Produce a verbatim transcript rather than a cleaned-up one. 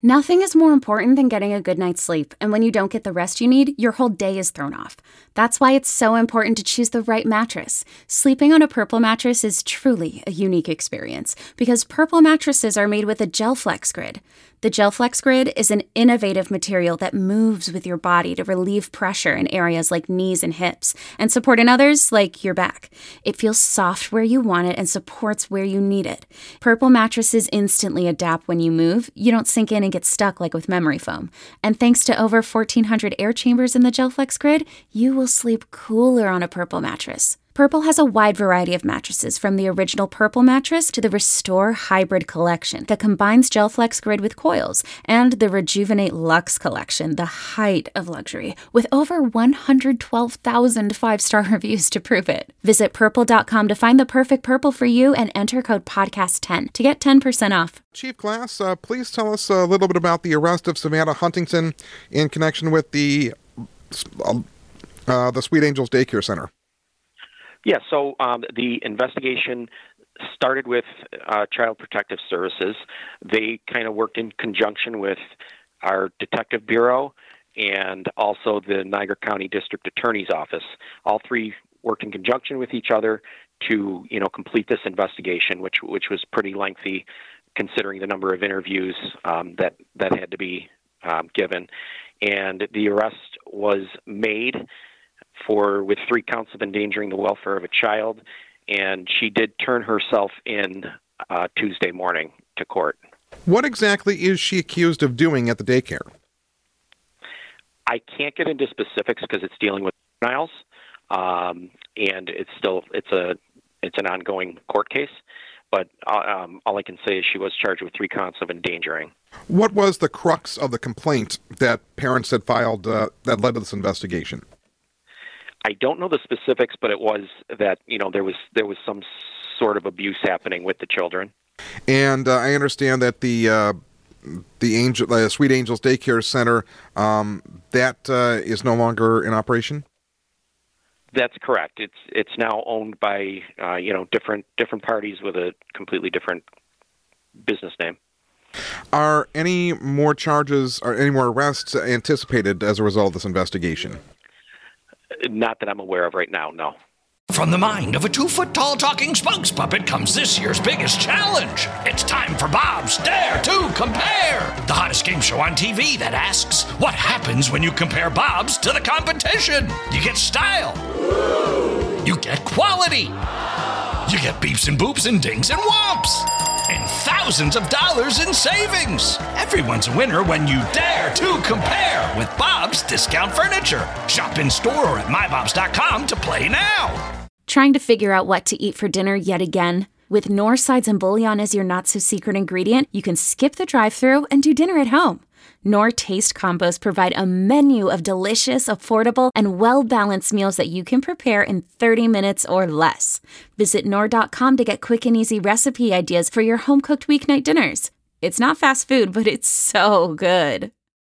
Nothing is more important than getting a good night's sleep, and when you don't get the rest you need, your whole day is thrown off. That's why it's so important to choose the right mattress. Sleeping on a Purple mattress is truly a unique experience, because Purple mattresses are made with a GelFlex Grid. The GelFlex Grid is an innovative material that moves with your body to relieve pressure in areas like knees and hips, and support in others like your back. It feels soft where you want it and supports where you need it. Purple mattresses instantly adapt when you move. You don't sink in and get stuck like with memory foam. And thanks to over fourteen hundred air chambers in the GelFlex Grid, you will sleep cooler on a Purple mattress. Purple has a wide variety of mattresses, from the original Purple mattress to the Restore Hybrid collection that combines GelFlex Grid with coils, and the Rejuvenate Luxe collection, the height of luxury, with over one hundred twelve thousand five-star reviews to prove it. Visit purple dot com to find the perfect Purple for you and enter code podcast ten to get ten percent off. Chief Glass, uh, please tell us a little bit about the arrest of Savannah Huntington in connection with the uh, uh, the Sweet Angels Daycare Center. Yeah, so um, the investigation started with uh, Child Protective Services. They kind of worked in conjunction with our Detective Bureau and also the Niagara County District Attorney's Office. All three worked in conjunction with each other to, you know, complete this investigation, which which was pretty lengthy, considering the number of interviews um, that that had to be um, given. And the arrest was made for with three counts of endangering the welfare of a child, and she did turn herself in uh, Tuesday morning to court. What exactly is she accused of doing at the daycare? I can't get into specifics because it's dealing with juveniles, um, and it's still it's a it's an ongoing court case. But uh, um, all I can say is she was charged with three counts of endangering. What was the crux of the complaint that parents had filed uh, that led to this investigation? I don't know the specifics, but it was that, you know, there was there was some sort of abuse happening with the children. And uh, I understand that the uh, the Angel, uh, Sweet Angels Daycare Center, um, that uh, is no longer in operation? That's correct. It's it's now owned by uh, you know different different parties with a completely different business name. Are any more charges or any more arrests anticipated as a result of this investigation? Not that I'm aware of right now, no. From the mind of a two-foot-tall talking Spunks puppet comes this year's biggest challenge. It's time for Bob's Dare to Compare, the hottest game show on T V that asks, what happens when you compare Bob's to the competition? You get style. You get quality. You get beeps and boops and dings and whomps. And thousands of dollars in savings. Everyone's a winner when you dare to compare with Bob's Discount Furniture. Shop in store or at my bobs dot com to play now. Trying to figure out what to eat for dinner yet again? With Knorr sides and bouillon as your not-so-secret ingredient, you can skip the drive-thru and do dinner at home. Knorr Taste Combos provide a menu of delicious, affordable, and well-balanced meals that you can prepare in thirty minutes or less. Visit Knorr dot com to get quick and easy recipe ideas for your home-cooked weeknight dinners. It's not fast food, but it's so good.